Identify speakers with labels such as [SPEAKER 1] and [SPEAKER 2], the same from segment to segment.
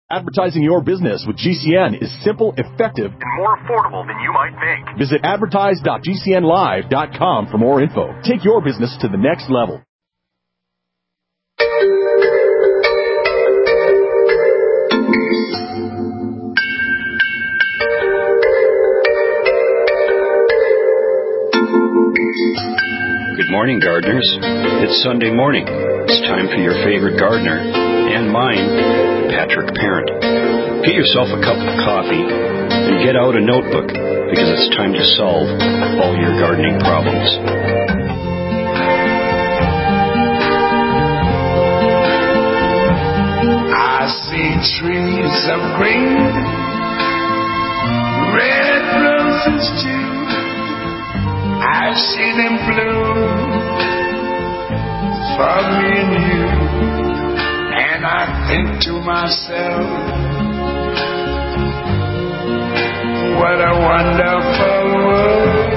[SPEAKER 1] Advertising your business with GCN is simple, effective, and more affordable than you might think. Visit advertise.gcnlive.com for more info. Take your business to the next level.
[SPEAKER 2] Good morning, gardeners. It's Sunday morning. It's time for your favorite gardener, and mine, Patrick Parent. Get yourself a cup of coffee and get out a notebook, because it's time to solve all your gardening problems.
[SPEAKER 3] I see trees of green, red roses too. I see them bloom for me and you, and I think to myself, what a wonderful world.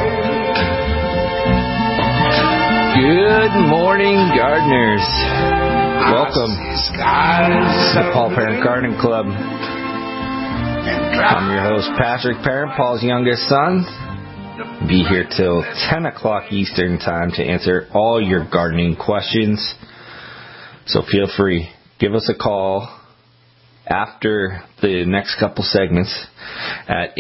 [SPEAKER 4] Good morning, gardeners. Welcome to the Paul Parent Garden Club. I'm your host, Patrick Parent, Paul's youngest son. Be here till 10 o'clock Eastern time to answer all your gardening questions. So feel free, give us a call after the next couple segments at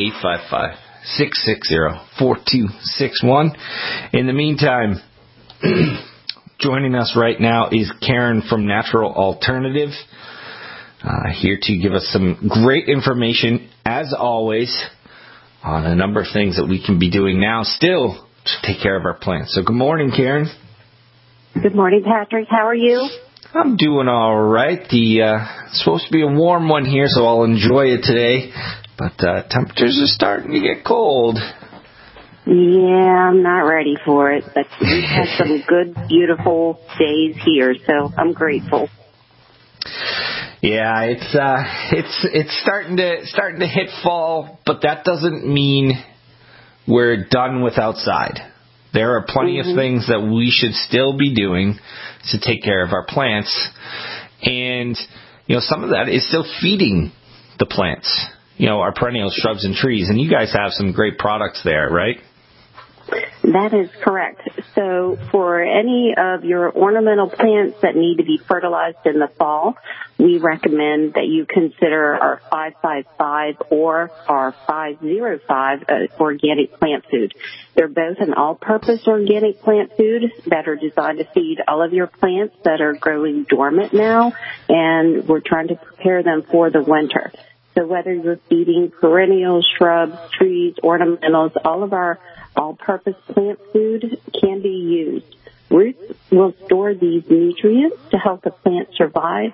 [SPEAKER 4] 855-660-4261. In the meantime, joining us right now is Karen from Natural Alternative, here to give us some great information, as always, on a number of things that we can be doing now still to take care of our plants. So good morning, Karen.
[SPEAKER 5] Good morning, Patrick. How are you?
[SPEAKER 4] I'm doing all right. It's supposed to be a warm one here, so I'll enjoy it today. But temperatures are starting to get cold.
[SPEAKER 5] Yeah, I'm not ready for it, but we've had some good, beautiful days here, so I'm grateful.
[SPEAKER 4] Yeah, it's starting to hit fall, but that doesn't mean we're done with outside. There are plenty of things that we should still be doing to take care of our plants, and some of that is still feeding the plants. Our perennial shrubs and trees, and you guys have some great products there, right?
[SPEAKER 5] That is correct. So for any of your ornamental plants that need to be fertilized in the fall, we recommend that you consider our 555 or our 505 organic plant food. They're both an all-purpose organic plant food that are designed to feed all of your plants that are growing dormant now, and we're trying to prepare them for the winter. So whether you're feeding perennials, shrubs, trees, ornamentals, all of our all-purpose plant food can be used. Roots will store these nutrients to help the plant survive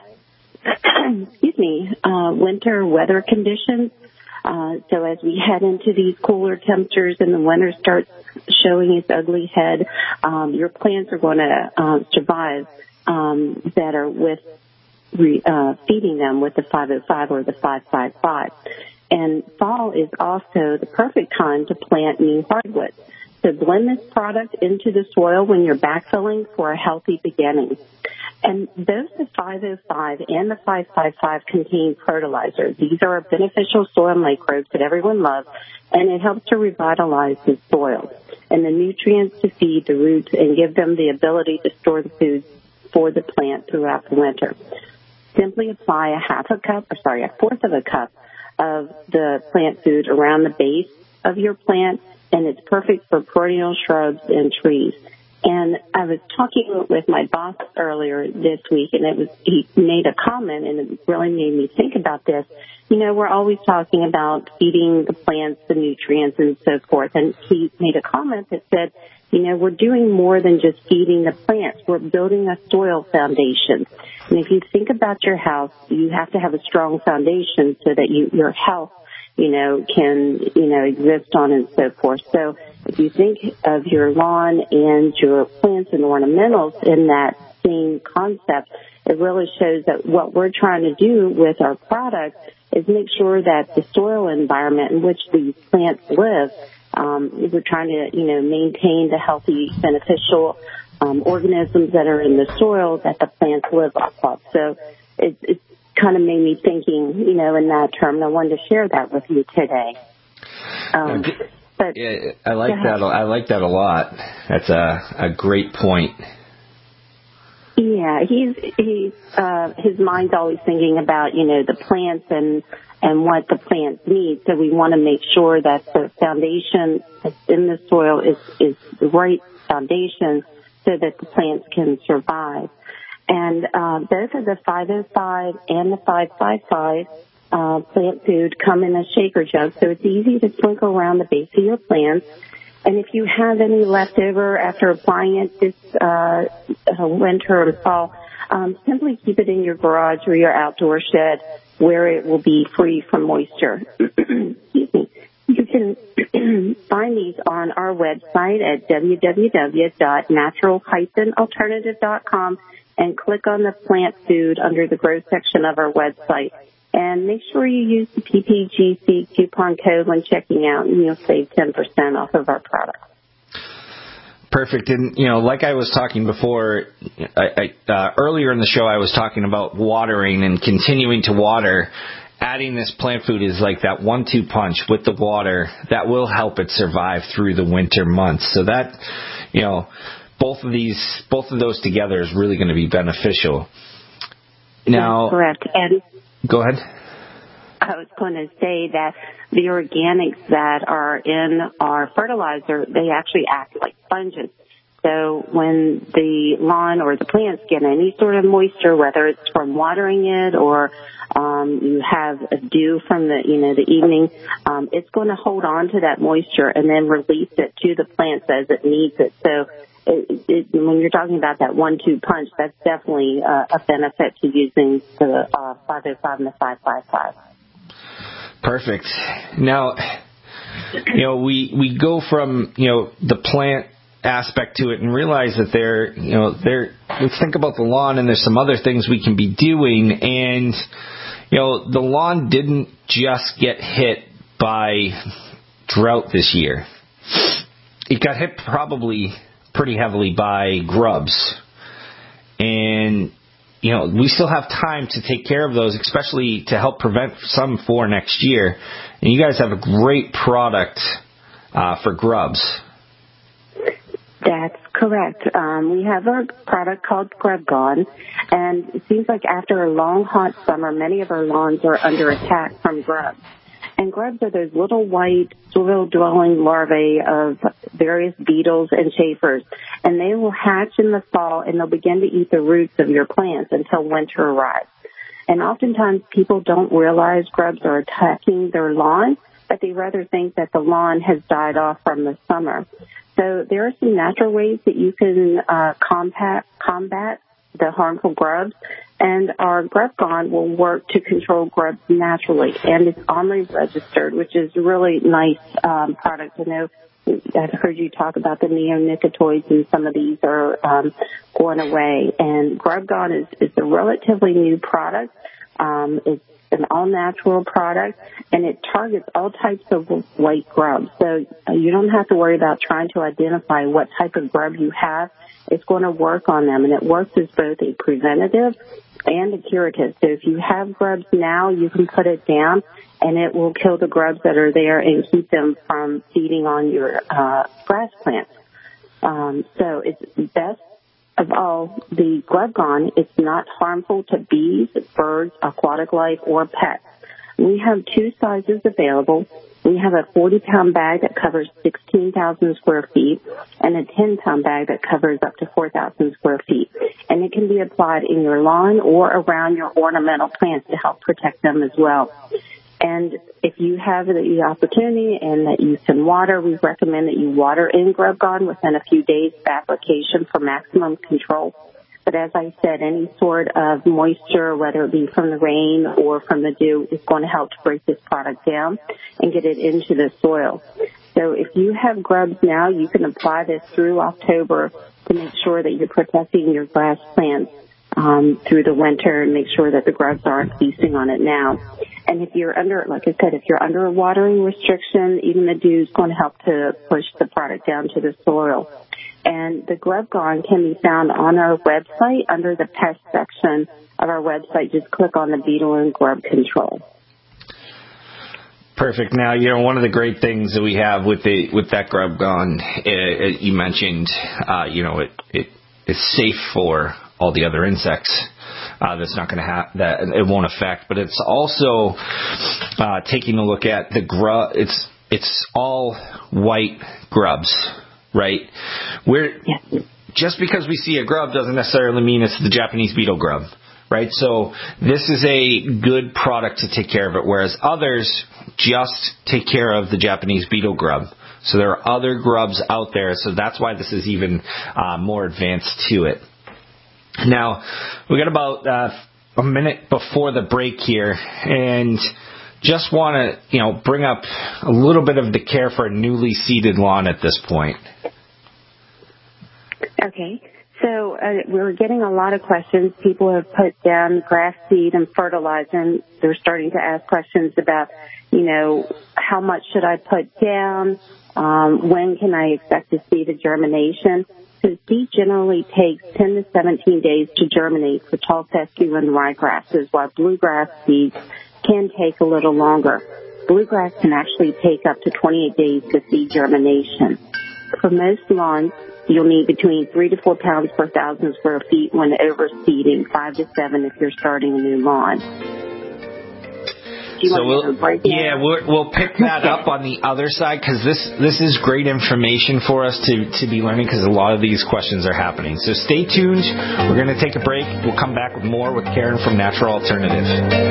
[SPEAKER 5] winter weather conditions. So as we head into these cooler temperatures and the winter starts showing its ugly head, your plants are going to survive better with feeding them with the 505 or the 555. And fall is also the perfect time to plant new hardwoods. So blend this product into the soil when you're backfilling for a healthy beginning. And both the 505 and the 555 contain fertilizer. These are beneficial soil microbes that everyone loves, and it helps to revitalize the soil and the nutrients to feed the roots and give them the ability to store the food for the plant throughout the winter. Simply apply a fourth of a cup of the plant food around the base of your plant, and it's perfect for perennial shrubs and trees. And I was talking with my boss earlier this week, and he made a comment, and it really made me think about this. We're always talking about feeding the plants the nutrients and so forth, and he made a comment that said, we're doing more than just feeding the plants. We're building a soil foundation. And if you think about your house, you have to have a strong foundation so that your health, can, exist on and so forth. So if you think of your lawn and your plants and ornamentals in that same concept, it really shows that what we're trying to do with our product is make sure that the soil environment in which these plants live, we're trying to, maintain the healthy, beneficial organisms that are in the soil that the plants live off of. So it's kind of made me thinking, in that term. And I wanted to share that with you today. But
[SPEAKER 4] yeah, I like that. I like that a lot. That's a great point.
[SPEAKER 5] Yeah, his mind's always thinking about, the plants and what the plants need. So we want to make sure that the foundation that's in the soil is the right foundation so that the plants can survive. And both of the 505 and the 555 plant food come in a shaker jug, so it's easy to sprinkle around the base of your plants. And if you have any left over after applying it this winter or fall, simply keep it in your garage or your outdoor shed where it will be free from moisture. Excuse me. You can find these on our website at www.natural-alternative.com and click on the plant food under the grow section of our website. And make sure you use the PPGC coupon code when checking out, and you'll save 10% off of our product.
[SPEAKER 4] Perfect. And, like I was talking before, earlier in the show, I was talking about watering and continuing to water. Adding this plant food is like that 1-2 punch with the water that will help it survive through the winter months. So that, both of those together is really going to be beneficial. Now,
[SPEAKER 5] that's correct. And
[SPEAKER 4] go ahead.
[SPEAKER 5] I was going to say that the organics that are in our fertilizer, they actually act like sponges. So when the lawn or the plants get any sort of moisture, whether it's from watering it or you have a dew from the evening, it's going to hold on to that moisture and then release it to the plants as it needs it. So when you're talking about that 1-2 punch, that's definitely a benefit to using the 505 and the 555.
[SPEAKER 4] Perfect. Now, we go from the plant aspect to it and realize that let's think about the lawn, and there's some other things we can be doing. And the lawn didn't just get hit by drought this year. It got hit probably pretty heavily by grubs. And, we still have time to take care of those, especially to help prevent some for next year. And you guys have a great product for grubs.
[SPEAKER 5] That's correct. We have a product called Grub Gone, and it seems like after a long, hot summer, many of our lawns are under attack from grubs. And grubs are those little white soil-dwelling larvae of various beetles and chafers. And they will hatch in the fall, and they'll begin to eat the roots of your plants until winter arrives. And oftentimes people don't realize grubs are attacking their lawn, but they rather think that the lawn has died off from the summer. So there are some natural ways that you can combat the harmful grubs, and our Grub Gone will work to control grubs naturally, and it's OMRI registered, which is a really nice product. I've heard you talk about the neonicotinoids, and some of these are going away. And Grub Gone is a relatively new product. It's an all-natural product, and it targets all types of white grubs. So you don't have to worry about trying to identify what type of grub you have. It's going to work on them, and it works as both a preventative and a curative. So if you have grubs now, you can put it down, and it will kill the grubs that are there and keep them from feeding on your grass plants. So it's best of all, the Grub Gone, it's not harmful to bees, birds, aquatic life, or pets. We have 2 sizes available. We have a 40-pound bag that covers 16,000 square feet and a 10-pound bag that covers up to 4,000 square feet. And it can be applied in your lawn or around your ornamental plants to help protect them as well. And if you have the opportunity and that you can water, we recommend that you water in Grub Gone within a few days of application for maximum control. But as I said, any sort of moisture, whether it be from the rain or from the dew, is going to help to break this product down and get it into the soil. So if you have grubs now, you can apply this through October to make sure that you're protecting your grass plants through the winter and make sure that the grubs aren't feasting on it now. And if you're under, like I said, if you're under a watering restriction, even the dew is going to help to push the product down to the soil. And the Grub Gone can be found on our website under the pest section of our website, just click on the beetle and grub control.
[SPEAKER 4] Perfect. Now, one of the great things that we have with that grub gun, you mentioned, it is safe for all the other insects. That's not going to have that. It won't affect. But it's also taking a look at the grub. It's all white grubs, right? Just because we see a grub doesn't necessarily mean it's the Japanese beetle grub, right? So this is a good product to take care of it, whereas others just take care of the Japanese beetle grub. So there are other grubs out there, so that's why this is even more advanced to it. Now, we got about a minute before the break here, and just want to, bring up a little bit of the care for a newly seeded lawn at this point.
[SPEAKER 5] Okay. So we're getting a lot of questions. People have put down grass seed and fertilizer, and they're starting to ask questions about, how much should I put down? When can I expect to see the germination? So seed generally takes 10 to 17 days to germinate for tall fescue and ryegrasses, while bluegrass seeds can take a little longer. Bluegrass can actually take up to 28 days to see germination. For most lawns, you'll need between 3 to 4 pounds per 1,000 square feet when overseeding, 5 to 7 if you're starting a new lawn. We'll pick that up on the other side, because this is great information for us to be learning, because a lot of these questions are happening. So stay tuned. We're going to take a break. We'll come back with more with Karen from Natural Alternative.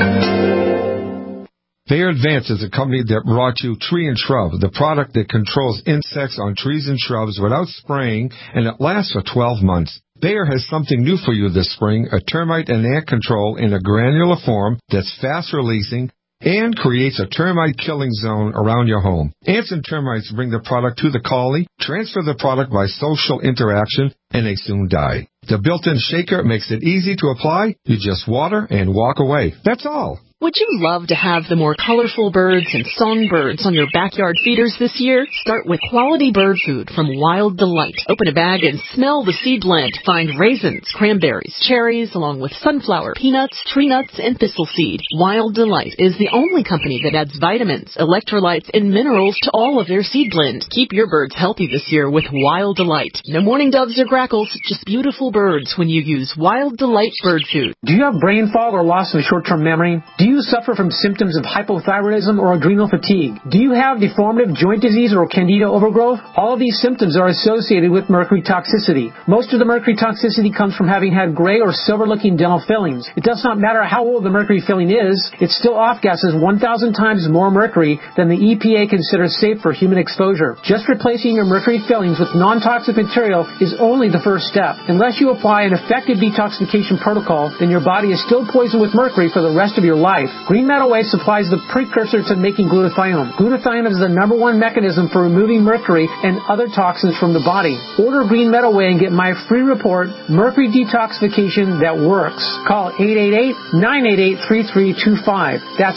[SPEAKER 6] Bayer Advance is a company that brought you Tree and Shrub, the product that controls insects on trees and shrubs without spraying, and it lasts for 12 months. Bayer has something new for you this spring, a termite and ant control in a granular form that's fast-releasing and creates a termite killing zone around your home. Ants and termites bring the product to the colony, transfer the product by social interaction, and they soon die. The built-in shaker makes it easy to apply. You just water and walk away. That's all.
[SPEAKER 7] Would you love to have the more colorful birds and songbirds on your backyard feeders this year? Start with quality bird food from Wild Delight. Open a bag and smell the seed blend. Find raisins, cranberries, cherries, along with sunflower, peanuts, tree nuts, and thistle seed. Wild Delight is the only company that adds vitamins, electrolytes, and minerals to all of their seed blend. Keep your birds healthy this year with Wild Delight. No mourning doves or grackles, just beautiful birds when you use Wild Delight bird food.
[SPEAKER 8] Do you have brain fog or loss of short-term memory? Do you suffer from symptoms of hypothyroidism or adrenal fatigue? Do you have deformative joint disease or candida overgrowth? All of these symptoms are associated with mercury toxicity. Most of the mercury toxicity comes from having had gray or silver-looking dental fillings. It does not matter how old the mercury filling is, it still off-gases 1,000 times more mercury than the EPA considers safe for human exposure. Just replacing your mercury fillings with non-toxic material is only the first step. Unless you apply an effective detoxification protocol, then your body is still poisoned with mercury for the rest of your life. Green Meadow Way supplies the precursor to making glutathione. Glutathione is the #1 mechanism for removing mercury and other toxins from the body. Order Green Meadow Way and get my free report, Mercury Detoxification That Works. Call 888-988-3325. That's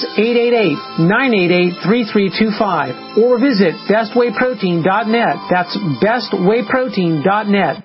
[SPEAKER 8] 888-988-3325. Or visit bestwayprotein.net. That's bestwayprotein.net.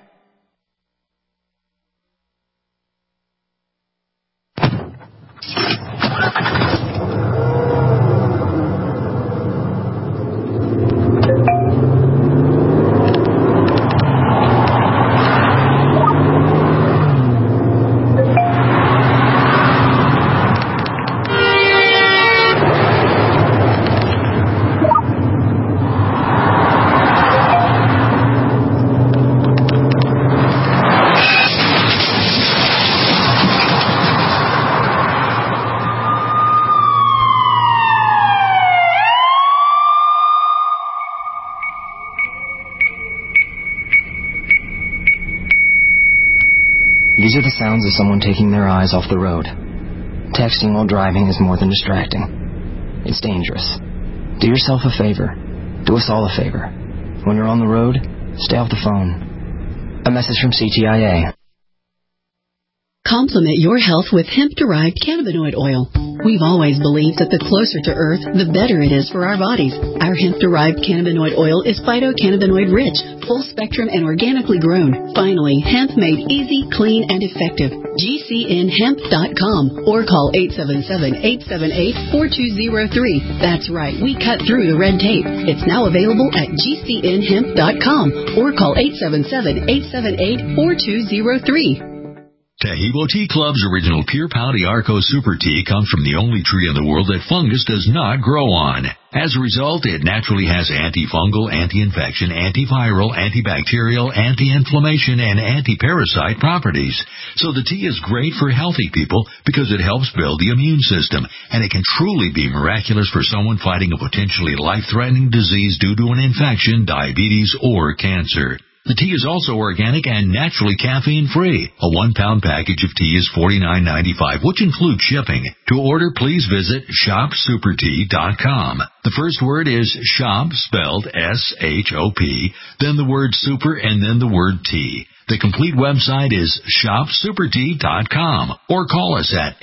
[SPEAKER 9] These are the sounds of someone taking their eyes off the road. Texting while driving is more than distracting. It's dangerous. Do yourself a favor. Do us all a favor. When you're on the road, stay off the phone. A message from CTIA.
[SPEAKER 10] Complement your health with hemp-derived cannabinoid oil. We've always believed that the closer to Earth, the better it is for our bodies. Our hemp-derived cannabinoid oil is phytocannabinoid-rich, full-spectrum, and organically grown. Finally, hemp made easy, clean, and effective. GCNhemp.com or call 877-878-4203. That's right, we cut through the red tape. It's now available at GCNhemp.com or call 877-878-4203.
[SPEAKER 11] Taheebo Tea Club's original Pure Pau Arco Super Tea comes from the only tree in the world that fungus does not grow on. As a result, it naturally has antifungal, anti-infection, antiviral, antibacterial, anti-inflammation, and anti-parasite properties. So the tea is great for healthy people because it helps build the immune system, and it can truly be miraculous for someone fighting a potentially life-threatening disease due to an infection, diabetes, or cancer. The tea is also organic and naturally caffeine-free. A 1-pound package of tea is $49.95, which includes shipping. To order, please visit shopsupertea.com. The first word is shop, spelled S-H-O-P, then the word super, and then the word tea. The complete website is shopsupertea.com or call us at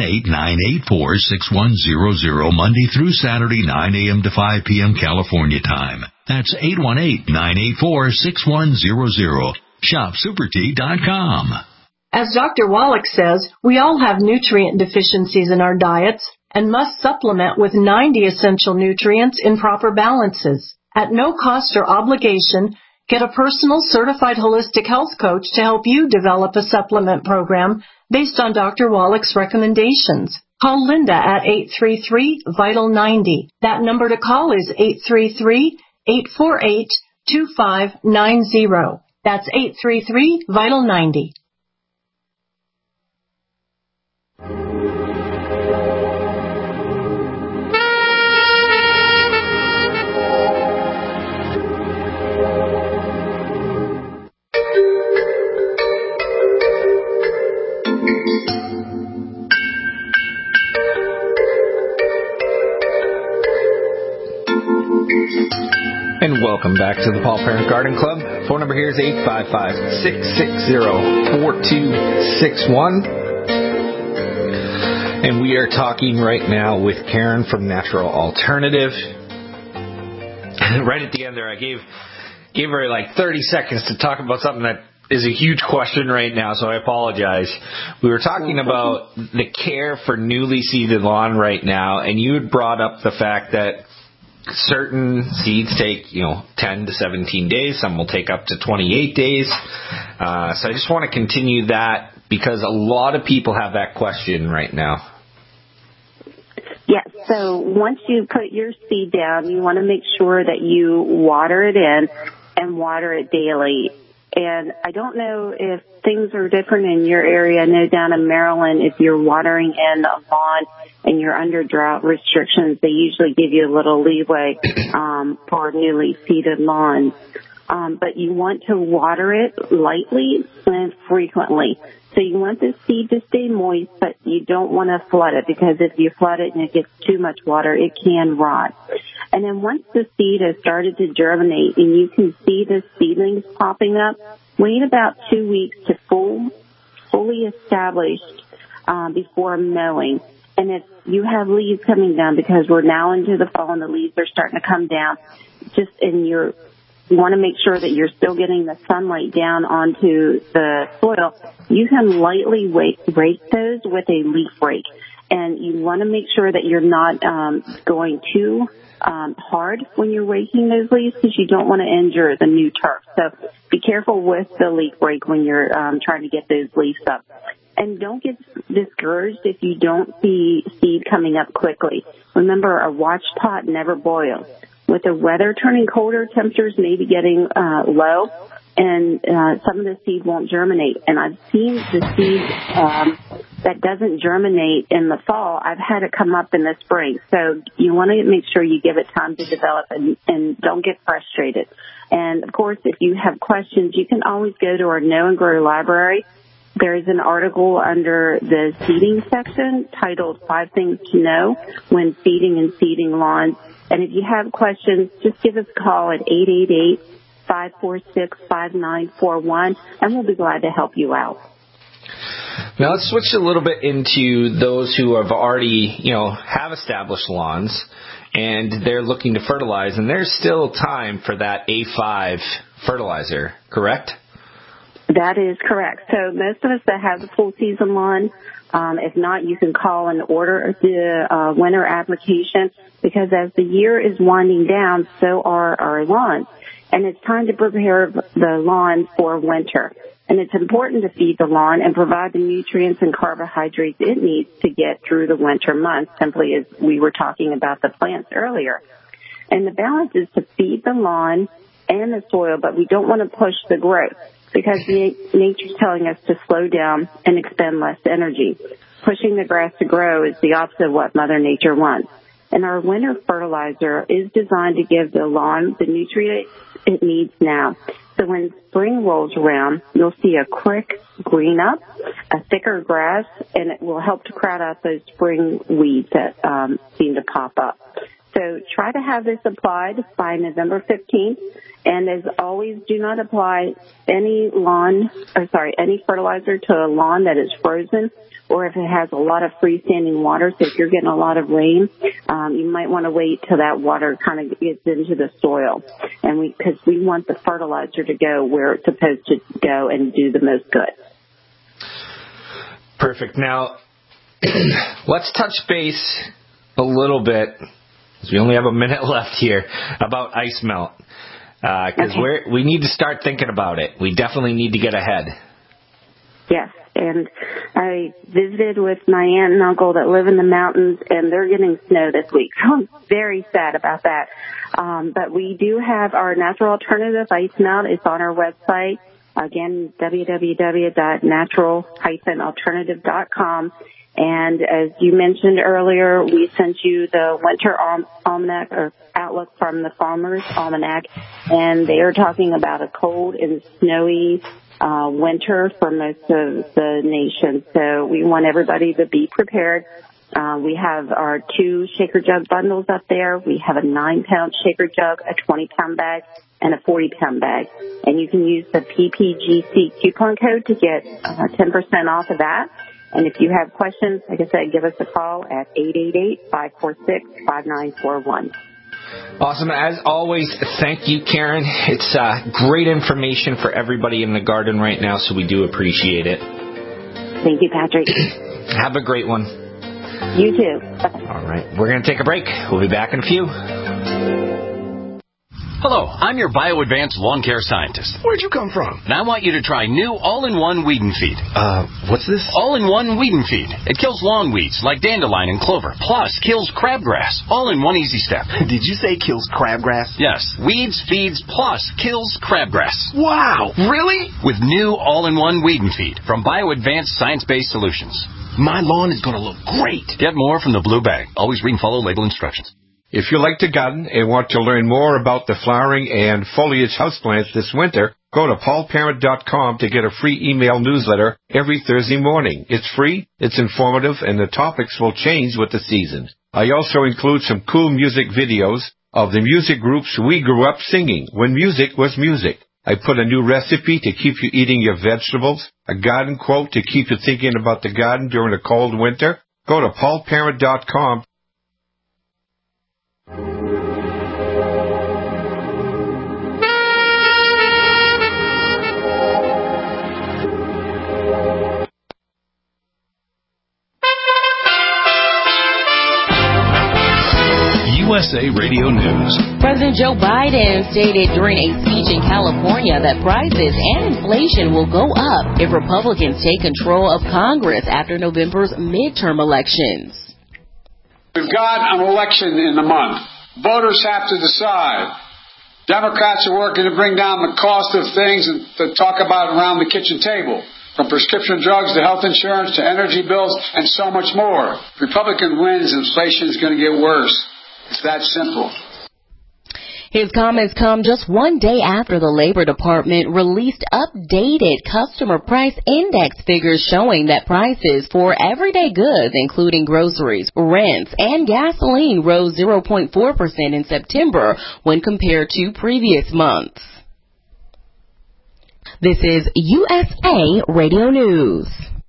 [SPEAKER 11] 818-984-6100 Monday through Saturday, 9 a.m. to 5 p.m. California time. That's 818-984-6100. Shopsupertea.com.
[SPEAKER 12] As Dr. Wallach says, we all have nutrient deficiencies in our diets and must supplement with 90 essential nutrients in proper balances. At no cost or obligation, get a personal certified holistic health coach to help you develop a supplement program based on Dr. Wallach's recommendations. Call Linda at 833-VITAL-90. That number to call is 833-848-2590. That's 833-VITAL-90.
[SPEAKER 4] And welcome back to the Paul Parent Garden Club. Phone number here is 855-660-4261. And we are talking right now with Karen from Natural Alternative. Right at the end there, I gave her like 30 seconds to talk about something that is a huge question right now, so I apologize. We were talking about the care for newly seeded lawn right now, and you had brought up the fact that certain seeds take, 10 to 17 days. Some will take up to 28 days. So I just want to continue that because a lot of people have that question right now.
[SPEAKER 5] Yes, so once you put your seed down, you want to make sure that you water it in and water it daily. And I don't know if things are different in your area. I know down in Maryland, if you're watering in a lawn and you're under drought restrictions, they usually give you a little leeway for newly seeded lawns. But you want to water it lightly and frequently. So you want the seed to stay moist, but you don't want to flood it because if you flood it and it gets too much water, it can rot. And then once the seed has started to germinate and you can see the seedlings popping up, wait about 2 weeks to fully established before mowing. And if you have leaves coming down, because we're now into the fall and the leaves are starting to come down, you want to make sure that you're still getting the sunlight down onto the soil. You can lightly rake those with a leaf rake. And you want to make sure that you're not going too hard when you're raking those leaves because you don't want to injure the new turf. So be careful with the leaf rake when you're trying to get those leaves up. And don't get discouraged if you don't see seed coming up quickly. Remember, a watch pot never boils. With the weather turning colder, temperatures may be getting low, and some of the seed won't germinate. And I've seen the seed that doesn't germinate in the fall. I've had it come up in the spring. So you want to make sure you give it time to develop and don't get frustrated. And, of course, if you have questions, you can always go to our Know and Grow library. There is an article under the seeding section titled 5 Things to Know When Feeding and Seeding Lawns. And if you have questions, just give us a call at 888-546-5941, and we'll be glad to help you out.
[SPEAKER 4] Now let's switch a little bit into those who have already, have established lawns and they're looking to fertilize, and there's still time for that A5 fertilizer, correct?
[SPEAKER 5] That is correct. So most of us that have the full season lawn, if not, you can call and order the winter application, because as the year is winding down, so are our lawns. And it's time to prepare the lawn for winter. And it's important to feed the lawn and provide the nutrients and carbohydrates it needs to get through the winter months, simply as we were talking about the plants earlier. And the balance is to feed the lawn and the soil, but we don't want to push the growth, because nature's telling us to slow down and expend less energy. Pushing the grass to grow is the opposite of what Mother Nature wants. And our winter fertilizer is designed to give the lawn the nutrients it needs now. So when spring rolls around, you'll see a quick green up, a thicker grass, and it will help to crowd out those spring weeds that seem to pop up. So try to have this applied by November 15th. And as always, do not apply any fertilizer to a lawn that is frozen, or if it has a lot of freestanding water. So if you're getting a lot of rain, you might want to wait till that water kind of gets into the soil. And because we want the fertilizer to go where it's supposed to go and do the most good.
[SPEAKER 4] Perfect. Now, let's touch base a little bit, because we only have a minute left here, about ice melt. Because we need to start thinking about it. We definitely need to get ahead.
[SPEAKER 5] Yes, and I visited with my aunt and uncle that live in the mountains, and they're getting snow this week. So I'm very sad about that. But we do have our natural alternative ice melt. It's on our website. Again, www.natural-alternative.com. And as you mentioned earlier, we sent you the winter almanac or outlook from the Farmer's Almanac, and they are talking about a cold and snowy winter for most of the nation. So we want everybody to be prepared. We have our 2 shaker jug bundles up there. We have a 9-pound shaker jug, a 20-pound bag, and a 40-pound bag. And you can use the PPGC coupon code to get 10% off of that. And if you have questions, like I said, give us a call at 888-546-5941.
[SPEAKER 4] Awesome. As always, thank you, Karen. It's great information for everybody in the garden right now, so we do appreciate it.
[SPEAKER 5] Thank you, Patrick.
[SPEAKER 4] Have a great one.
[SPEAKER 5] You too.
[SPEAKER 4] All right. We're going to take a break. We'll be back in a few.
[SPEAKER 13] Hello, I'm your BioAdvanced lawn care scientist.
[SPEAKER 14] Where'd you come from?
[SPEAKER 13] And I want you to try new all-in-one weed and feed.
[SPEAKER 14] What's this?
[SPEAKER 13] All-in-one weed and feed. It kills lawn weeds like dandelion and clover, plus kills crabgrass, all in one easy step.
[SPEAKER 14] Did you say kills crabgrass?
[SPEAKER 13] Yes, weeds, feeds, plus kills crabgrass.
[SPEAKER 14] Wow, really?
[SPEAKER 13] With new all-in-one weed and feed from BioAdvanced science-based solutions.
[SPEAKER 14] My lawn is going to look great.
[SPEAKER 13] Get more from the blue bag. Always read and follow label instructions.
[SPEAKER 6] If you like to garden and want to learn more about the flowering and foliage houseplants this winter, go to paulparent.com to get a free email newsletter every Thursday morning. It's free, it's informative, and the topics will change with the seasons. I also include some cool music videos of the music groups we grew up singing when music was music. I put a new recipe to keep you eating your vegetables, a garden quote to keep you thinking about the garden during a cold winter. Go to paulparent.com.
[SPEAKER 11] USA Radio News.
[SPEAKER 15] President Joe Biden stated during a speech in California that prices and inflation will go up if Republicans take control of Congress after November's midterm elections.
[SPEAKER 16] We've got an election in a month. Voters have to decide. Democrats are working to bring down the cost of things and to talk about around the kitchen table, from prescription drugs to health insurance to energy bills and so much more. Republican wins, inflation is going to get worse. It's that simple.
[SPEAKER 15] His comments come just one day after the Labor Department released updated customer price index figures showing that prices for everyday goods, including groceries, rents, and gasoline, rose 0.4% in September when compared to previous months. This is USA Radio News.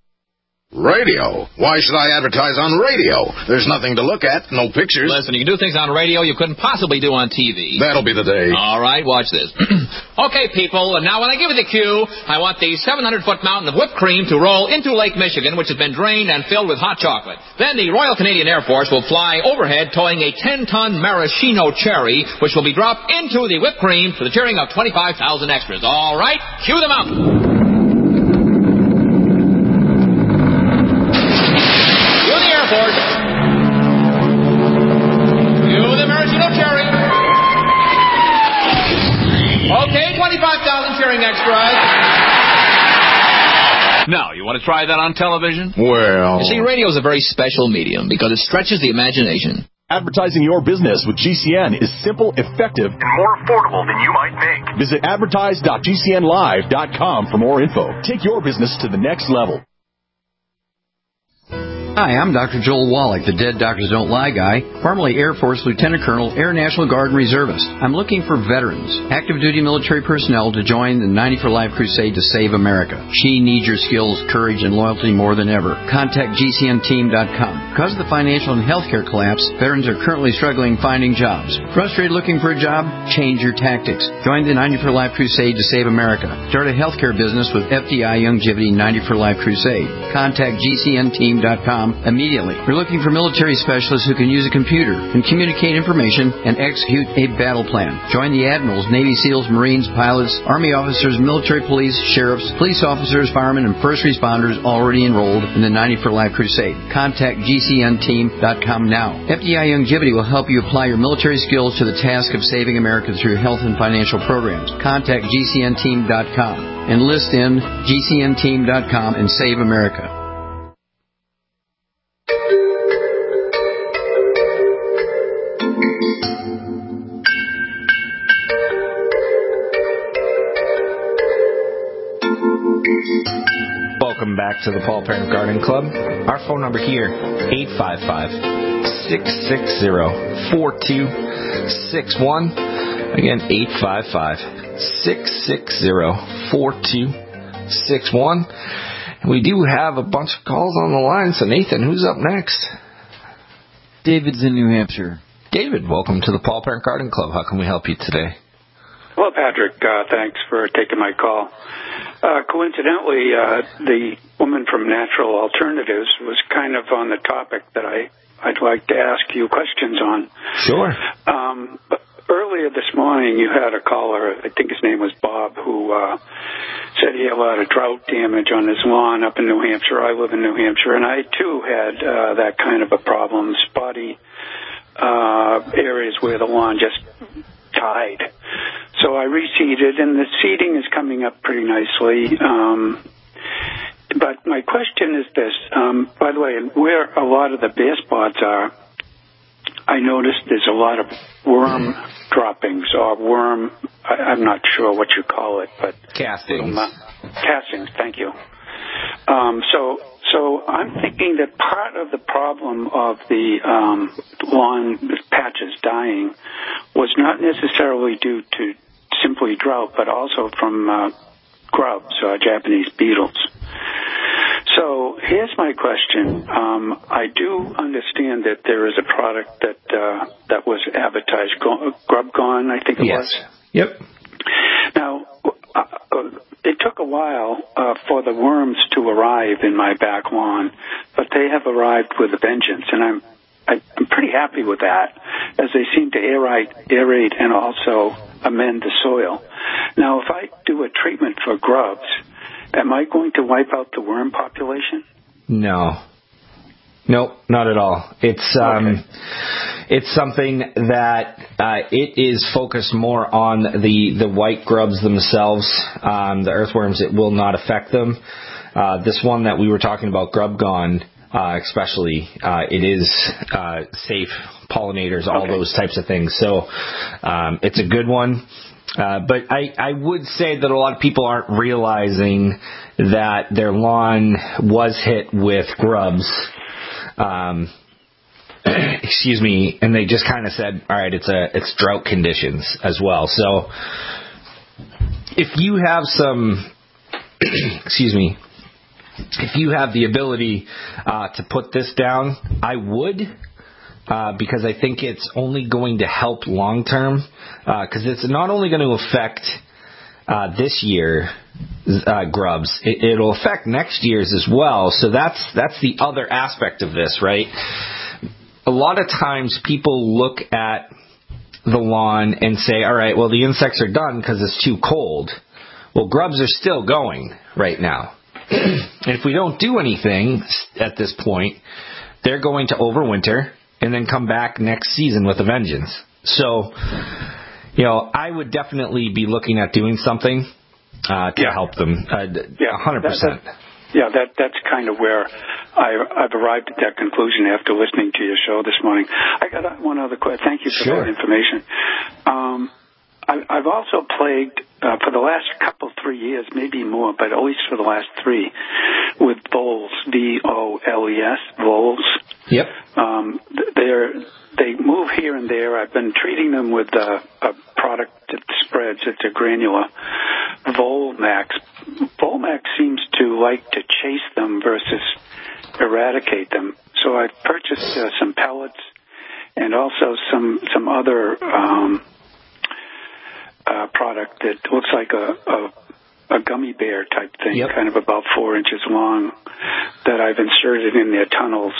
[SPEAKER 17] Radio? Why should I advertise on radio? There's nothing to look at, no pictures.
[SPEAKER 18] Listen, you can do things on radio you couldn't possibly do on TV.
[SPEAKER 17] That'll be the day.
[SPEAKER 18] All right, watch this. Okay, people, and now when I give you the cue, I want the 700-foot mountain of whipped cream to roll into Lake Michigan, which has been drained and filled with hot chocolate. Then the Royal Canadian Air Force will fly overhead towing a 10-ton maraschino cherry, which will be dropped into the whipped cream for the cheering of 25,000 extras. All right, cue the mountain. Okay, 25,000 cheering extras. Now, you want to try that on television?
[SPEAKER 17] Well...
[SPEAKER 18] You see, radio is a very special medium because it stretches the imagination.
[SPEAKER 1] Advertising your business with GCN is simple, effective, and more affordable than you might think. Visit advertise.gcnlive.com for more info. Take your business to the next level.
[SPEAKER 19] Hi, I'm Dr. Joel Wallach, the Dead Doctors Don't Lie guy, formerly Air Force Lieutenant Colonel, Air National Guard and Reservist. I'm looking for veterans, active duty military personnel to join the 90 for Life crusade to save America. She needs your skills, courage, and loyalty more than ever. Contact GCNteam.com. Because of the financial and healthcare collapse, veterans are currently struggling finding jobs. Frustrated looking for a job? Change your tactics. Join the 90 for Life crusade to save America. Start a healthcare business with FDI Youngevity 90 for Life crusade. Contact GCNteam.com immediately. We're looking for military specialists who can use a computer and communicate information and execute a battle plan. Join the admirals, Navy SEALs, Marines, pilots, Army officers, military police, sheriffs, police officers, firemen, and first responders already enrolled in the 90 for Life crusade. Contact GCNteam.com now. FDI Youngevity will help you apply your military skills to the task of saving America through health and financial programs. Contact GCNteam.com. Enlist in GCNteam.com and save America.
[SPEAKER 4] Welcome back to the Paul Parent Garden Club. Our phone number here, 855-660-4261. Again, 855-660-4261. We do have a bunch of calls on the line, so Nathan, who's up next?
[SPEAKER 20] David's in New Hampshire.
[SPEAKER 4] David, welcome to the Paul Parent Garden Club. How can we help you today?
[SPEAKER 21] Hello, Patrick. Thanks for taking my call. Coincidentally, the woman from Natural Alternatives was kind of on the topic that I'd like to ask you questions on.
[SPEAKER 4] Sure.
[SPEAKER 21] Earlier this morning, you had a caller, I think his name was Bob, who said he had a lot of drought damage on his lawn up in New Hampshire. I live in New Hampshire, and I, too, had that kind of a problem, spotty areas where the lawn just died. So I reseeded, and the seeding is coming up pretty nicely. But my question is this. By the way, where a lot of the bare spots are, I noticed there's a lot of worm droppings or worm, I'm not sure what you call it, but...
[SPEAKER 4] Castings.
[SPEAKER 21] Castings, thank you. So I'm thinking that part of the problem of the lawn patches dying was not necessarily due to simply drought, but also from grubs or Japanese beetles. So here's my question. I do understand that there is a product that was advertised, Grub Gone, I think it was.
[SPEAKER 4] Yep.
[SPEAKER 21] Now, it took a while for the worms to arrive in my back lawn, but they have arrived with a vengeance, and I'm pretty happy with that, as they seem to aerate and also amend the soil. Now, if I do a treatment for grubs, am I going to wipe out the worm population?
[SPEAKER 4] No. Nope, not at all. It's it's something that it is focused more on the white grubs themselves. The earthworms, it will not affect them. This one that we were talking about, Grub Gone, especially, it is safe pollinators, all those types of things. So it's a good one. But I would say that a lot of people aren't realizing that their lawn was hit with grubs. Excuse me, and they just kind of said, all right, it's drought conditions as well. So if you have some, excuse me, if you have the ability to put this down, I would. Because I think it's only going to help long term, because it's not only going to affect this year grubs, it'll affect next year's as well. So that's the other aspect of this, right? A lot of times people look at the lawn and say, all right, well, the insects are done because it's too cold. Well, grubs are still going right now. If we don't do anything at this point, they're going to overwinter and then come back next season with a vengeance. So, I would definitely be looking at doing something to help them. 100%.
[SPEAKER 21] That's kind of where I've arrived at that conclusion after listening to your show this morning. I got one other question. Thank you for that information. I've also plagued for the last 3 years, maybe more, but at least for the last 3, with voles, VOLES, voles.
[SPEAKER 4] Yep.
[SPEAKER 21] They move here and there. I've been treating them with a product that spreads. It's a granular, Volmax. Volmax seems to like to chase them versus eradicate them. So I've purchased some pellets and also some other product that looks like a gummy bear type thing, kind of about 4 inches long, that I've inserted in their tunnels.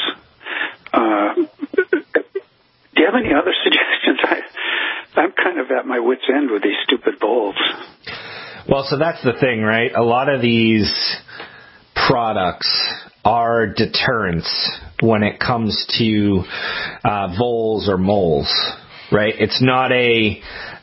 [SPEAKER 21] Do you have any other suggestions? I'm kind of at my wit's end with these stupid voles.
[SPEAKER 4] Well, so that's the thing, right? A lot of these products are deterrents when it comes to voles or moles, right? It's not a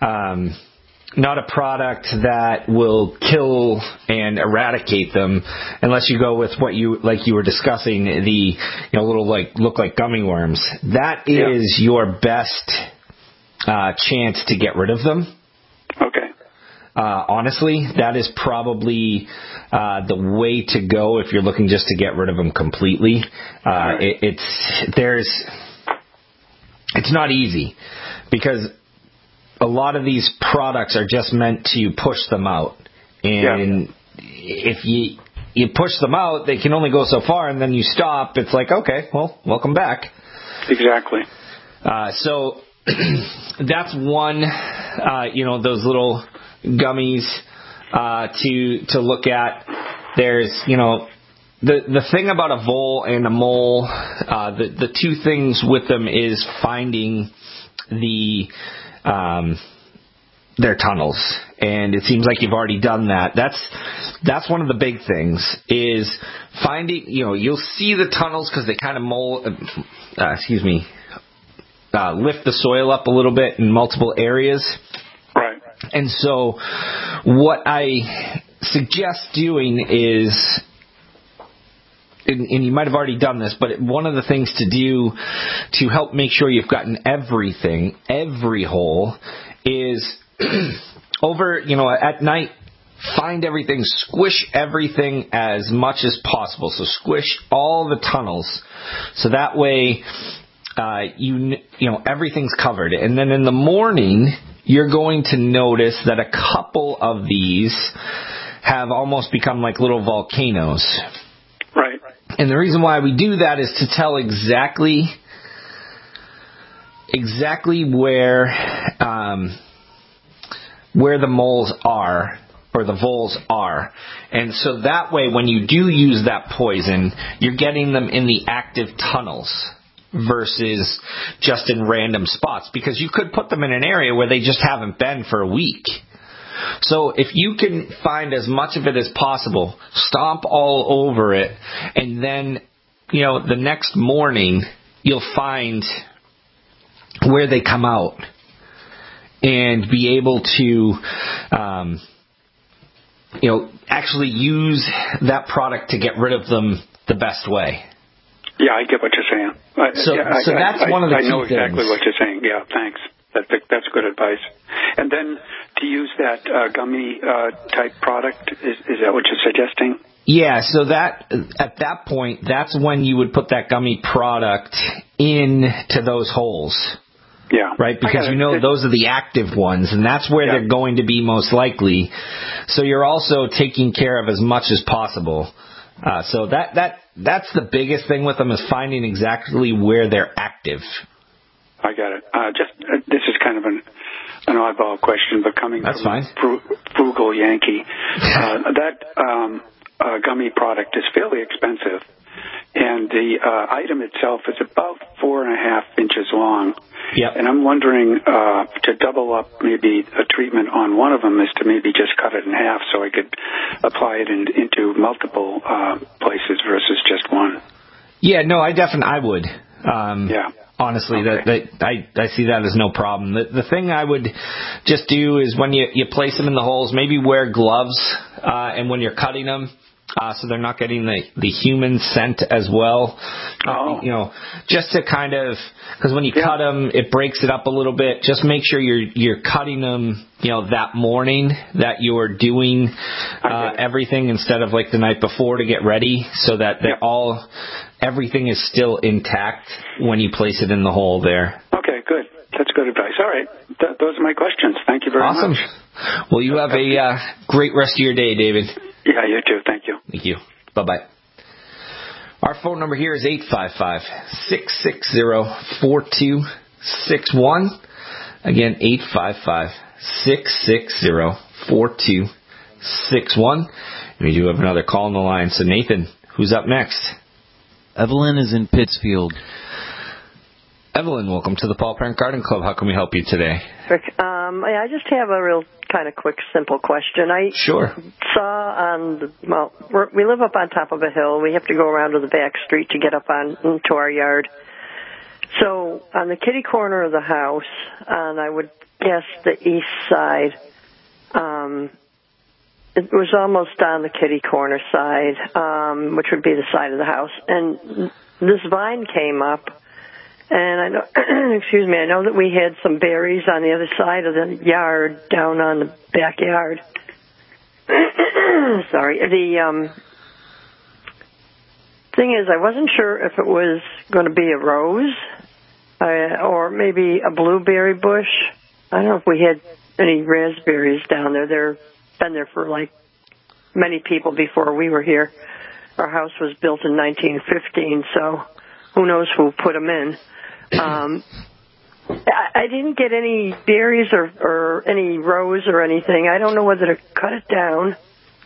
[SPEAKER 4] product that will kill and eradicate them, unless you go with what you were discussing, the little look like gummy worms. That is your best chance to get rid of them.
[SPEAKER 21] Okay.
[SPEAKER 4] Honestly, that is probably the way to go if you're looking just to get rid of them completely. It's not easy, because a lot of these products are just meant to push them out. And if you push them out, they can only go so far, and then you stop. It's like, okay, well, welcome back.
[SPEAKER 21] Exactly.
[SPEAKER 4] So that's one, those little gummies to look at. There's, the thing about a vole and a mole, the two things with them is finding their tunnels, and it seems like you've already done that. That's one of the big things, is finding, you'll see the tunnels because they kind of lift the soil up a little bit in multiple areas.
[SPEAKER 21] Right.
[SPEAKER 4] And so what I suggest doing is, and you might have already done this, but one of the things to do to help make sure you've gotten every hole, is over, at night, find everything, squish everything as much as possible. So squish all the tunnels, so that way everything's covered. And then in the morning, you're going to notice that a couple of these have almost become like little volcanoes.
[SPEAKER 21] Right.
[SPEAKER 4] And the reason why we do that is to tell exactly where the moles are, or the voles are. And so that way, when you do use that poison, you're getting them in the active tunnels versus just in random spots, because you could put them in an area where they just haven't been for a week. So if you can find as much of it as possible, stomp all over it, and then, the next morning you'll find where they come out and be able to, actually use that product to get rid of them the best way.
[SPEAKER 21] Yeah, I get what you're saying.
[SPEAKER 4] So that's one of the key things.
[SPEAKER 21] I know exactly what you're saying. Yeah, thanks. That's good advice. And then to use that gummy type product, is that what you're suggesting?
[SPEAKER 4] Yeah, so that at that point, that's when you would put that gummy product into those holes.
[SPEAKER 21] Yeah.
[SPEAKER 4] Right? Because those are the active ones, and that's where they're going to be most likely. So you're also taking care of as much as possible. So that's the biggest thing with them, is finding exactly where they're active.
[SPEAKER 21] I got it. This is kind of an oddball question, but coming from frugal Yankee, that gummy product is fairly expensive, and the item itself is about 4.5 inches long.
[SPEAKER 4] Yep.
[SPEAKER 21] And I'm wondering to double up maybe a treatment on one of them is to maybe just cut it in half so I could apply it into multiple places versus just one.
[SPEAKER 4] Yeah, no, I would.
[SPEAKER 21] Yeah.
[SPEAKER 4] Honestly, I see that as no problem. The thing I would just do is when you place them in the holes, maybe wear gloves, and when you're cutting them, so they're not getting the human scent as well. Just to kind of, because when you cut them, it breaks it up a little bit. Just make sure you're cutting them, that morning that you're doing everything, instead of like the night before to get ready, so that everything is still intact when you place it in the hole there.
[SPEAKER 21] Okay, good. That's good advice. All right. Those are my questions. Thank you very much.
[SPEAKER 4] Awesome. Well, you have a great rest of your day, David.
[SPEAKER 21] Yeah, you too. Thank you.
[SPEAKER 4] Thank you. Bye-bye. Our phone number here is 855-660-4261. Again, 855-660-4261. We do have another call on the line. So, Nathan, who's up next?
[SPEAKER 20] Evelyn is in Pittsfield.
[SPEAKER 4] Evelyn, welcome to the Paul Parent Garden Club. How can we help you today?
[SPEAKER 2] I just have a real kind of quick, simple question. I saw we live up on top of a hill. We have to go around to the back street to get up into our yard. So on the kitty corner of the house, and I would guess the east side, it was almost on the kitty corner side, which would be the side of the house. And this vine came up, and I know, I know that we had some berries on the other side of the yard, down on the backyard. Sorry. The thing is, I wasn't sure if it was going to be a rose or maybe a blueberry bush. I don't know if we had any raspberries down there. They've been there for like many people before we were here. Our house was built in 1915, so who knows who put them in. I didn't get any berries or any rose or anything. I don't know whether to cut it down,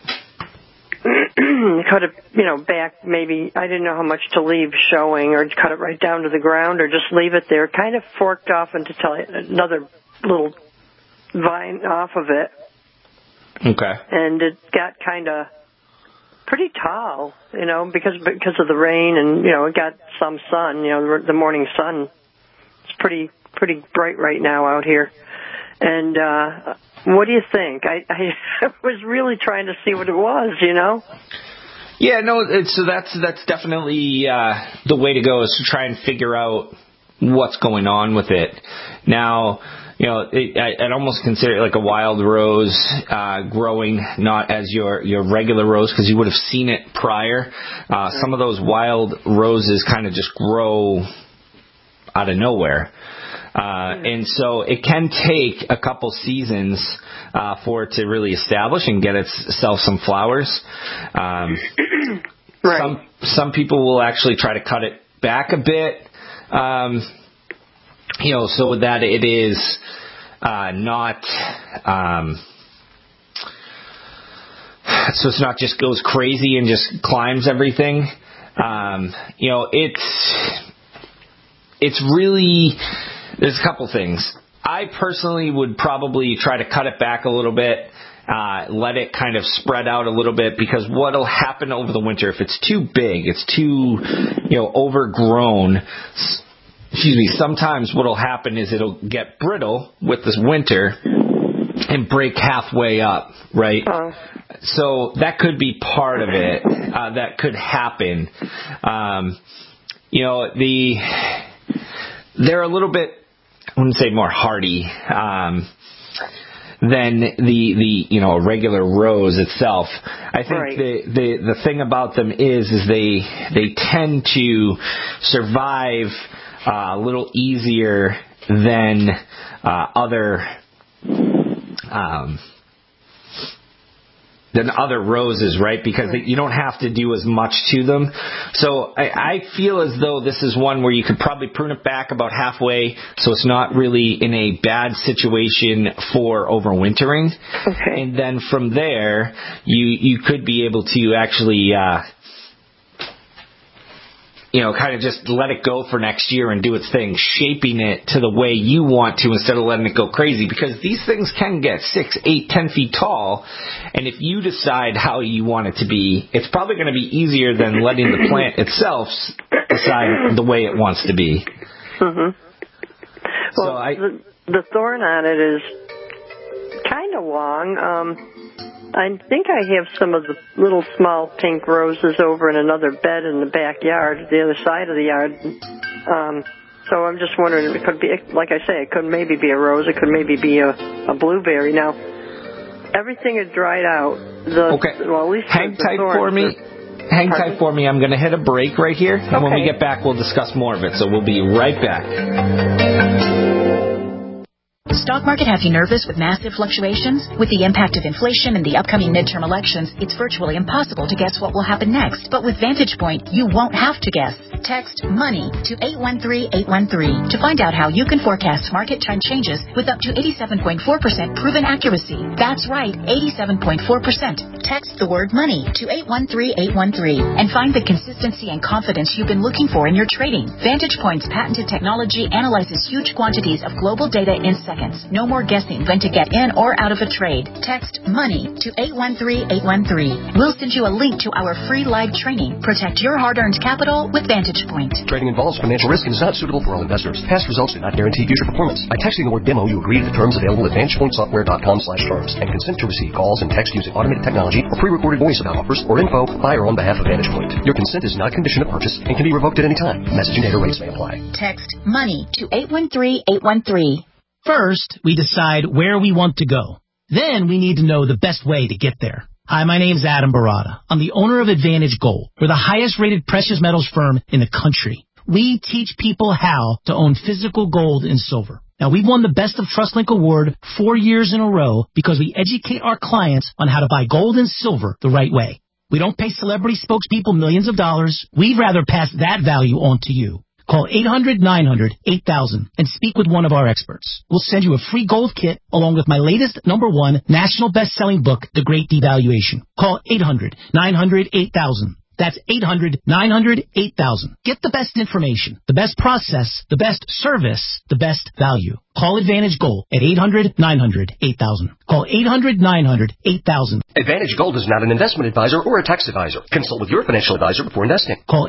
[SPEAKER 2] cut it, back maybe. I didn't know how much to leave showing, or cut it right down to the ground, or just leave it there. Kind of forked off into another little vine off of it.
[SPEAKER 4] Okay.
[SPEAKER 2] And it got kind of pretty tall, because of the rain, and it got some sun. The morning sun. It's pretty bright right now out here. And what do you think? I was really trying to see what it was.
[SPEAKER 4] Yeah, no. So that's definitely the way to go, is to try and figure out what's going on with it. Now, I'd almost consider it like a wild rose growing, not as your regular rose, because you would have seen it prior. Some of those wild roses kind of just grow out of nowhere. And so it can take a couple seasons for it to really establish and get itself some flowers.
[SPEAKER 2] Right.
[SPEAKER 4] Some people will actually try to cut it back a bit. So with that, it is not, so it's not just goes crazy and just climbs everything. It's really, there's a couple things. I personally would probably try to cut it back a little bit, let it kind of spread out a little bit, because what'll happen over the winter, if it's too big, it's too, overgrown, sometimes what'll happen is it'll get brittle with this winter and break halfway up, right? So that could be part of it. That could happen. They're a little bit, I wouldn't say more hardy than the regular rose itself. I think the thing about them is they tend to survive a little easier than than other roses, right? Because you don't have to do as much to them. So I feel as though this is one where you could probably prune it back about halfway so it's not really in a bad situation for overwintering.
[SPEAKER 2] Okay.
[SPEAKER 4] And then from there, you could be able to actually... kind of just let it go for next year and do its thing, shaping it to the way you want to instead of letting it go crazy. Because these things can get 6, 8, 10 feet tall, and if you decide how you want it to be, it's probably going to be easier than letting the plant itself decide the way it wants to be.
[SPEAKER 2] Mm-hmm. Well, the thorn on it is kind of long. I think I have some of the little small pink roses over in another bed in the backyard, the other side of the yard. So I'm just wondering if it could be, like I say, it could maybe be a rose, it could maybe be a blueberry. Now, everything had dried out.
[SPEAKER 4] Okay.
[SPEAKER 2] Well, at least
[SPEAKER 4] Hang tight for me. Hang tight for me. I'm going to hit a break right here, and when we get back, we'll discuss more of it. So we'll be right back.
[SPEAKER 3] The stock market has you nervous with massive fluctuations? With the impact of inflation and the upcoming midterm elections, it's virtually impossible to guess what will happen next. But with Vantage Point, you won't have to guess. Text MONEY to 813-813 to find out how you can forecast market trend changes with up to 87.4% proven accuracy. That's right, 87.4%. Text the word MONEY to 813-813 and find the consistency and confidence you've been looking for in your trading. Vantage Point's patented technology analyzes huge quantities of global data in seconds. No more guessing when to get in or out of a trade. Text MONEY to 813-813. We'll send you a link to our free live training. Protect your hard-earned capital with Vantage Point.
[SPEAKER 22] Trading involves financial risk and is not suitable for all investors. Past results do not guarantee future performance. By texting the word demo, you agree to the terms available at VantagePointSoftware.com/terms and consent to receive calls and text using automated technology or pre-recorded voice about offers or info by or on behalf of Vantage Point. Your consent is not a condition of purchase and can be revoked at any time. Message and data rates may apply.
[SPEAKER 3] Text MONEY to 813-813.
[SPEAKER 23] First, we decide where we want to go. Then we need to know the best way to get there. Hi, my name's Adam Barada. I'm the owner of Advantage Gold. We're the highest rated precious metals firm in the country. We teach people how to own physical gold and silver. Now, we've won the Best of TrustLink Award 4 years in a row because we educate our clients on how to buy gold and silver the right way. We don't pay celebrity spokespeople millions of dollars. We'd rather pass that value on to you. Call 800-900-8000 and speak with one of our experts. We'll send you a free gold kit along with my latest #1 national best-selling book, The Great Devaluation. Call 800-900-8000. That's 800-900-8000. Get the best information, the best process, the best service, the best value. Call Advantage Gold at 800-900-8000. Call 800-900-8000.
[SPEAKER 22] Advantage Gold is not an investment advisor or a tax advisor. Consult with your financial advisor before investing.
[SPEAKER 23] Call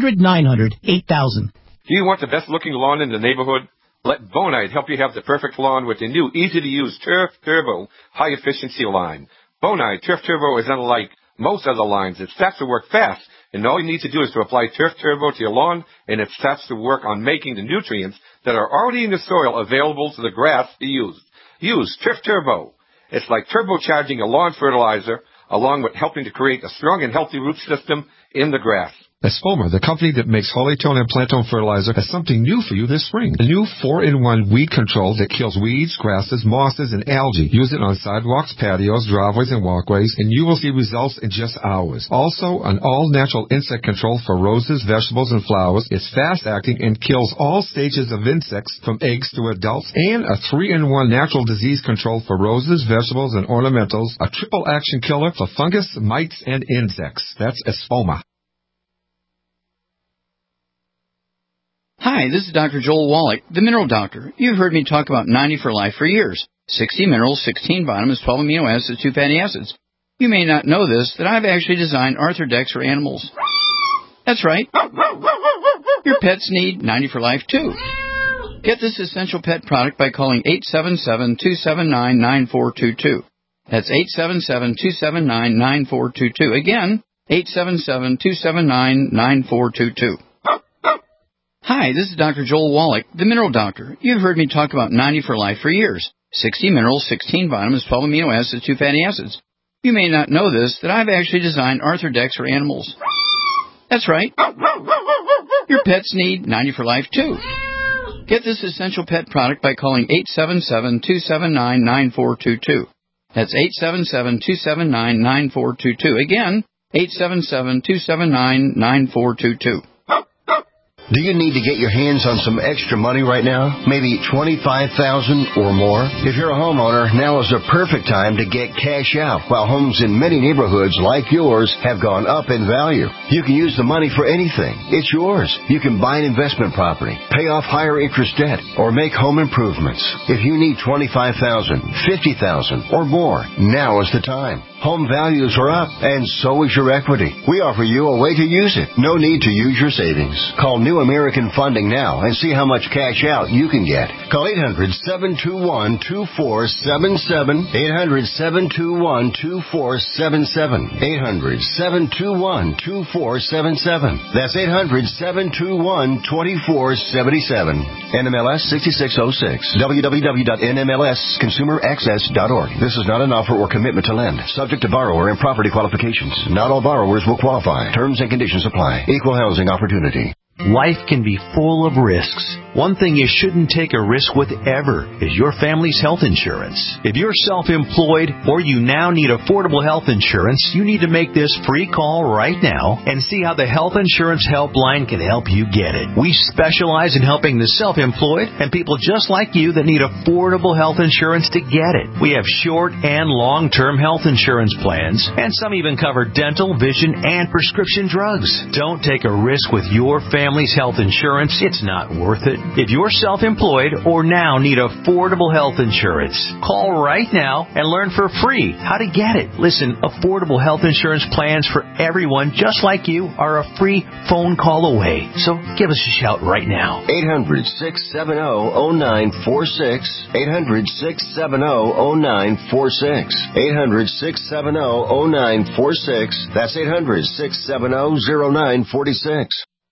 [SPEAKER 23] 800-900-8000.
[SPEAKER 24] Do you want the best-looking lawn in the neighborhood? Let Bonide help you have the perfect lawn with the new, easy-to-use Turf Turbo high-efficiency line. Bonide Turf Turbo is unlike most other lines. It starts to work fast, and all you need to do is to apply Turf Turbo to your lawn, and it starts to work on making the nutrients that are already in the soil available to the grass to use. Use Turf Turbo. It's like turbocharging a lawn fertilizer, along with helping to create a strong and healthy root system in the grass.
[SPEAKER 6] Espoma, the company that makes Hollytone and Plantone fertilizer, has something new for you this spring. A new 4-in-1 weed control that kills weeds, grasses, mosses, and algae. Use it on sidewalks, patios, driveways, and walkways, and you will see results in just hours. Also, an all-natural insect control for roses, vegetables, and flowers. It's fast-acting and kills all stages of insects from eggs to adults. And a 3-in-1 natural disease control for roses, vegetables, and ornamentals. A triple-action killer for fungus, mites, and insects. That's Espoma.
[SPEAKER 19] Hi, this is Dr. Joel Wallach, the Mineral Doctor. You've heard me talk about 90 for Life for years. 60 minerals, 16 vitamins, 12 amino acids, 2 fatty acids. You may not know this, that I've actually designed Arthrodex for animals. That's right. Your pets need 90 for Life, too. Get this essential pet product by calling 877-279-9422. That's 877-279-9422. Again, 877-279-9422. Hi, this is Dr. Joel Wallach, the Mineral Doctor. You've heard me talk about 90 for Life for years. 60 minerals, 16 vitamins, 12 amino acids, 2 fatty acids. You may not know this, that I've actually designed Arthrodex for animals. That's right. Your pets need 90 for Life, too. Get this essential pet product by calling 877-279-9422. That's 877-279-9422. Again, 877-279-9422.
[SPEAKER 7] Do you need to get your hands on some extra money right now? Maybe $25,000 or more? If you're a homeowner, now is the perfect time to get cash out while homes in many neighborhoods like yours have gone up in value. You can use the money for anything. It's yours. You can buy an investment property, pay off higher interest debt, or make home improvements. If you need $25,000, $50,000 or more, now is the time. Home values are up, and so is your equity. We offer you a way to use it. No need to use your savings. Call New American Funding now and see how much cash out you can get. Call 800-721-2477. 800-721-2477. 800-721-2477. That's 800-721-2477. NMLS 6606. www.nmlsconsumeraccess.org. This is not an offer or commitment to lend. Subject to borrower and property qualifications. Not all borrowers will qualify. Terms and conditions apply. Equal housing opportunity.
[SPEAKER 8] Life can be full of risks. One thing you shouldn't take a risk with ever is your family's health insurance. If you're self-employed or you now need affordable health insurance, you need to make this free call right now and see how the Health Insurance Helpline can help you get it. We specialize in helping the self-employed and people just like you that need affordable health insurance to get it. We have short and long-term health insurance plans, and some even cover dental, vision, and prescription drugs. Don't take a risk with your family's health insurance. It's not worth it. If you're self-employed or now need affordable health insurance, call right now and learn for free how to get it. Listen, affordable health insurance plans for everyone just like you are a free phone call away. So give us a shout right now.
[SPEAKER 7] 800-670-0946. 800-670-0946. 800-670-0946. That's 800-670-0946.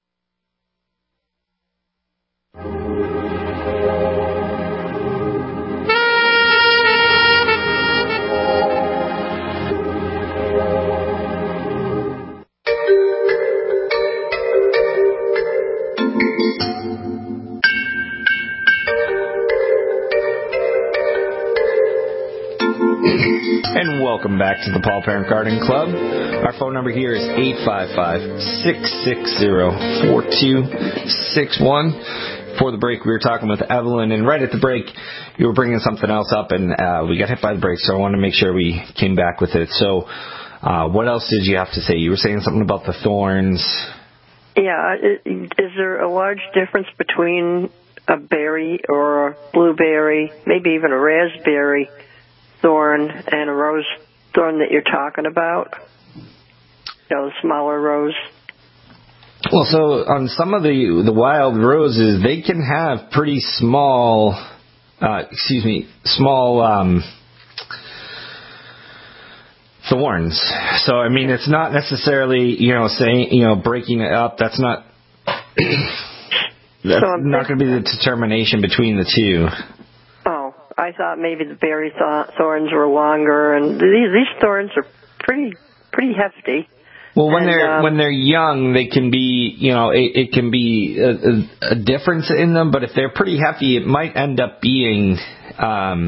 [SPEAKER 4] And welcome back to the Paul Parent Garden Club. Our phone number here is 855-660-4261. Before the break, we were talking with Evelyn, and right at the break, you were bringing something else up, and we got hit by the break, so I want to make sure we came back with it. So what else did you have to say? You were saying something about the thorns.
[SPEAKER 2] Yeah, is there a large difference between a berry or a blueberry, maybe even a raspberry thorn and a rose thorn that you're talking about? You know, the smaller rose.
[SPEAKER 4] Well, so on some of the wild roses, they can have pretty small, thorns. So, I mean, it's not necessarily, breaking it up. That's not, not going to be the determination between the two.
[SPEAKER 2] Oh, I thought maybe the berry thorns were longer, and these thorns are pretty hefty.
[SPEAKER 4] Well, when they're young, they can be, it can be a difference in them. But if they're pretty hefty, it might end up being a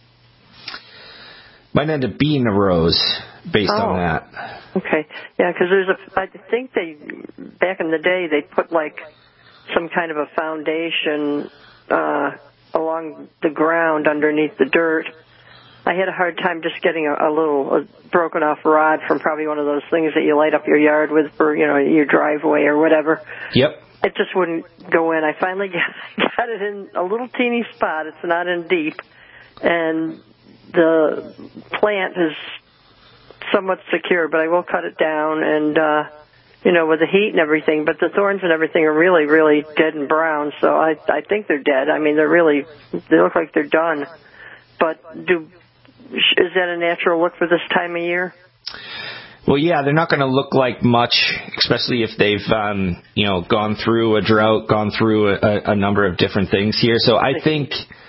[SPEAKER 4] rose based on that.
[SPEAKER 2] Okay, yeah, because I think back in the day they put like some kind of a foundation along the ground underneath the dirt. I had a hard time just getting a little broken off rod from probably one of those things that you light up your yard with for, your driveway or whatever.
[SPEAKER 4] Yep.
[SPEAKER 2] It just wouldn't go in. I finally got it in a little teeny spot. It's not in deep. And the plant is somewhat secure, but I will cut it down and, with the heat and everything. But the thorns and everything are really, really dead and brown. So I think they're dead. I mean, they look like they're done. But is that a natural look for this time of year?
[SPEAKER 4] Well, yeah, they're not going to look like much, especially if they've, gone through a drought, gone through a number of different things here. So I think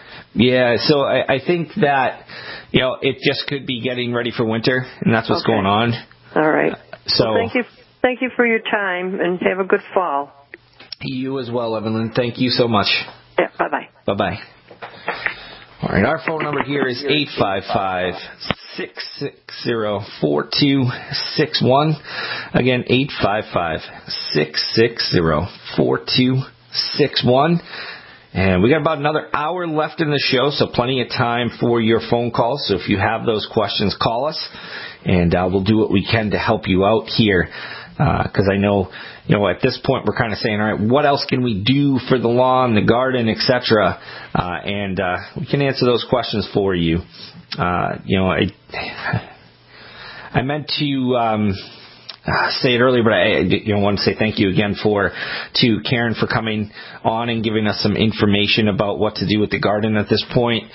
[SPEAKER 4] that, it just could be getting ready for winter, and that's what's going on.
[SPEAKER 2] All right.
[SPEAKER 4] So
[SPEAKER 2] well, thank you for your time, and have a good fall.
[SPEAKER 4] You as well, Evelyn. Thank you so much.
[SPEAKER 2] Yeah, bye-bye.
[SPEAKER 4] Bye-bye. All right, our phone number here is 855-660-4261. Again, 855-660-4261. And we got about another hour left in the show, so plenty of time for your phone calls. So if you have those questions, call us, and we'll do what we can to help you out here. Because I know, at this point we're kind of saying, all right, what else can we do for the lawn, the garden, etc. And we can answer those questions for you. I meant to say it earlier, but I want to say thank you again to Karen for coming on and giving us some information about what to do with the garden at this point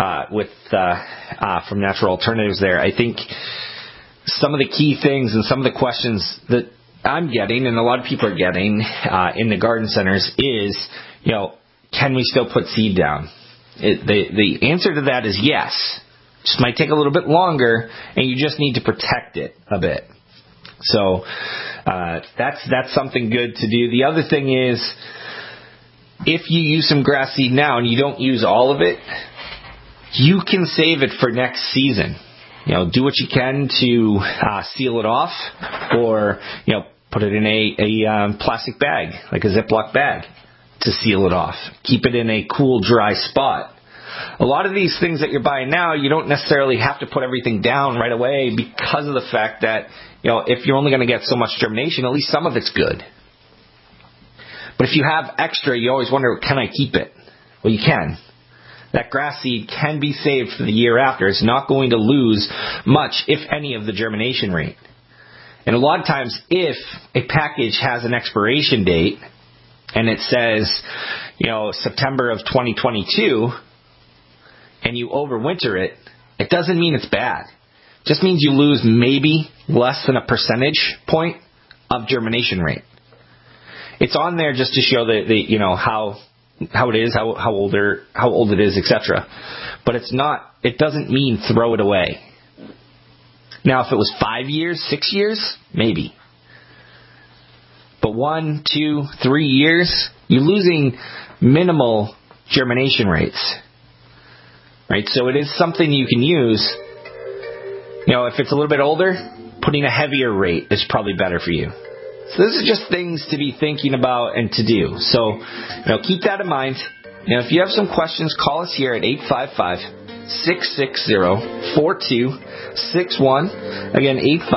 [SPEAKER 4] from Natural Alternatives there. I think some of the key things and some of the questions that I'm getting and a lot of people are getting in the garden centers is, can we still put seed down? The answer to that is yes. Just might take a little bit longer, and you just need to protect it a bit. So that's something good to do. The other thing is, if you use some grass seed now and you don't use all of it, you can save it for next season. Do what you can to seal it off, or put it in a plastic bag, like a Ziploc bag, to seal it off. Keep it in a cool, dry spot. A lot of these things that you're buying now, you don't necessarily have to put everything down right away because of the fact that, if you're only going to get so much germination, at least some of it's good. But if you have extra, you always wonder, can I keep it? Well, you can. That grass seed can be saved for the year after. It's not going to lose much, if any, of the germination rate. And a lot of times, if a package has an expiration date and it says, September of 2022, and you overwinter it, it doesn't mean it's bad. It just means you lose maybe less than a percentage point of germination rate. It's on there just to show how it is, how old it is, etc. But it doesn't mean throw it away. Now, if it was 5 years, 6 years, maybe. But 1, 2, 3 years, you're losing minimal germination rates. Right? So it is something you can use. If it's a little bit older, putting a heavier rate is probably better for you. So those are just things to be thinking about and to do. So, keep that in mind. If you have some questions, call us here at 855-660-4261. Again,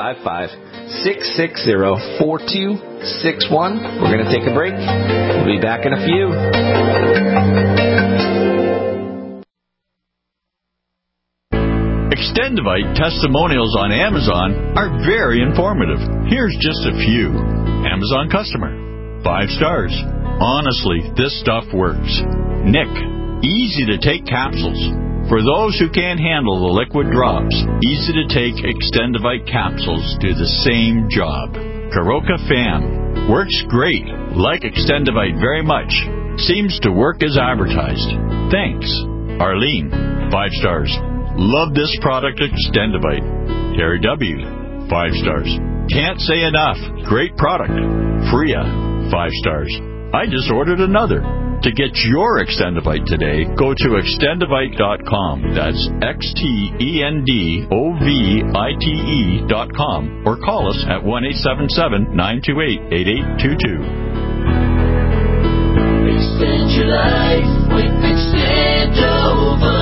[SPEAKER 4] 855-660-4261. We're going to take a break. We'll be back in a few.
[SPEAKER 5] Extendivite testimonials on Amazon are very informative. Here's just a few. Amazon customer. 5 stars. Honestly, this stuff works. Nick. Easy to take capsules. For those who can't handle the liquid drops, easy to take Extendivite capsules do the same job. Karoka Fam. Works great. Like Extendivite very much. Seems to work as advertised. Thanks. Arlene. 5 stars. Love this product, Extendivite. Terry W. 5 stars. Can't say enough. Great product. Freya. 5 stars. I just ordered another. To get your Extendivite today, go to extendivite.com. That's XTENDOVITE.com. Or call us at 1-877-928-8822.
[SPEAKER 9] Extend your life with Extendovite.